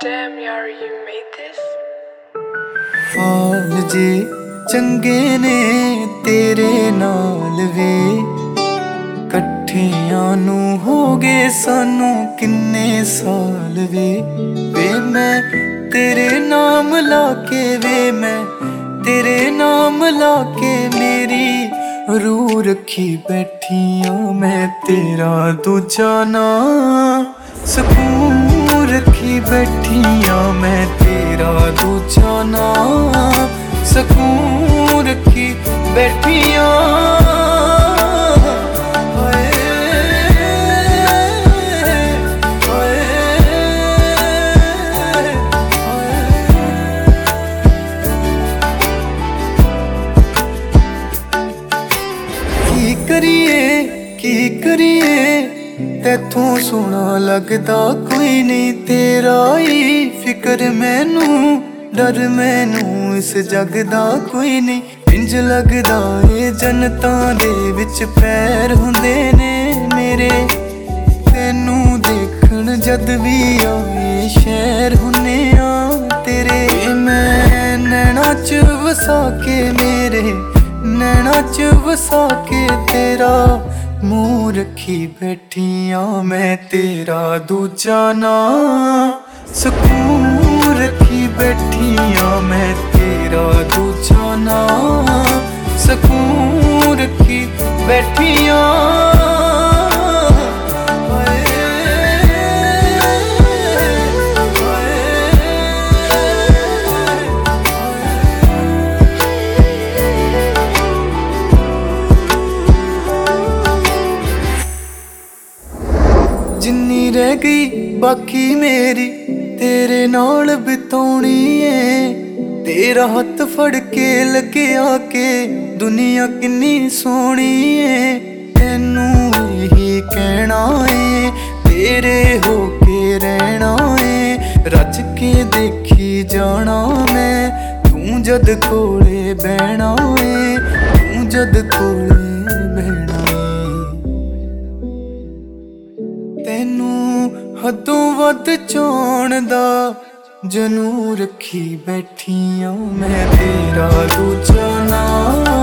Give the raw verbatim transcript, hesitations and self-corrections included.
Damn, Yari, you made this? ਹਾਲ ਜੇ ਚੰਗੇ ਨੇ ਤੇਰੇ ਨਾਲ ਵੇ, ਇਕੱਠਿਆਂ ਨੂੰ ਹੋ ਗਏ ਸਾਨੂੰ ਕਿੰਨੇ ਸਾਲ ਵੇ। ਵੇ ਮੈਂ ਤੇਰੇ ਨਾਮ ਲਾ ਕੇ, ਵੇ ਮੈਂ ਤੇਰੇ ਨਾਮ ਲਾ ਕੇ ਮੇਰੀ ਰੂਹ ਰੱਖੀ ਬੈਠੀ ਆਂ ਮੈਂ ਤੇਰਾ ਦੂਜਾ ਨਾਂ। ਸਕੂਨ ਰੱਖੀ ਬੈਠੀ ਆਂ ਮੈਂ ਤੇਰਾ ਦੂਜਾ ਨਾਂ। ਸਕੂਨ ਰੱਖੀ ਬੈਠੀ ਆਂ। ਕੀ ਕਰੀਏ ਕੀ ਕਰੀਏ ਤੈਥੋਂ ਸੋਹਣਾ ਲੱਗਦਾ ਕੋਈ ਨਹੀਂ ਤੇਰਾ ਹੀ ਫਿਕਰ ਮੈਨੂੰ, ਡਰ ਮੈਨੂੰ ਇਸ ਜੱਗ ਦਾ ਕੋਈ ਨਹੀਂ। ਇੰਜ ਲੱਗਦਾ ਏ ਜਨਤਾਂ ਦੇ ਵਿੱਚ ਪੈਰ ਹੁੰਦੇ ਨੇ ਮੇਰੇ, ਤੈਨੂੰ ਦੇਖਣ ਜਦ ਵੀ ਆਏ ਸ਼ਹਿਰ ਹੁੰਨੇ ਆ ਤੇਰੇ। ਮੈਂ ਨੈਣਾ ਚ ਵਸਾ ਕੇ, ਮੇਰੇ ਨੈਣਾ ਚ ਵਸਾ ਕੇ ਤੇਰਾ ਮੂੰਹ ਰੱਖੀ ਬੈਠੀ ਆਂ ਮੈਂ ਤੇਰਾ ਦੂਜਾ ਨਾਂ। ਸਕੂਨ ਰੱਖੀ ਬੈਠੀ ਆਂ ਮੈਂ ਤੇਰਾ ਦੂਜਾ ਨਾਂ। ਸਕੂਨ ਰੱਖੀ ਬੈਠੀ ਆਂ। ਜਿੰਨੀ ਰਹਿ ਗਈ ਬਾਕੀ ਮੇਰੀ ਤੇਰੇ ਨਾਲ ਬਿਤਾਉਣੀ ਏ, ਤੇਰਾ ਹੱਥ ਫੜ ਕੇ ਲੱਗਿਆ ਕਿ ਦੁਨੀਆ ਕਿੰਨੀ ਸੋਹਣੀ ਏ। ਤੈਨੂੰ ਇਹੀ ਕਹਿਣਾ ਏ ਤੇਰੇ ਹੋ ਕੇ ਰਹਿਣਾ ਏ, ਰੱਜ ਕੇ ਦੇਖੀ ਜਾਣਾ ਮੈਂ ਤੂੰ ਜਦ ਕੋਲੇ ਬਹਿਣਾ ਏ, ਤੂੰ ਜਦ ਕੋਲੇ ਬਹਿਣਾ ਏ। ਤੈਨੂੰ ਹੱਦੋਂ ਵੱਧ ਚਾਹੁਣ ਦਾ ਜਨੂੰਨ ਰੱਖੀ ਬੈਠੀ ਆਂ ਮੈਂ ਤੇਰਾ ਦੂਜਾ ਨਾਂ।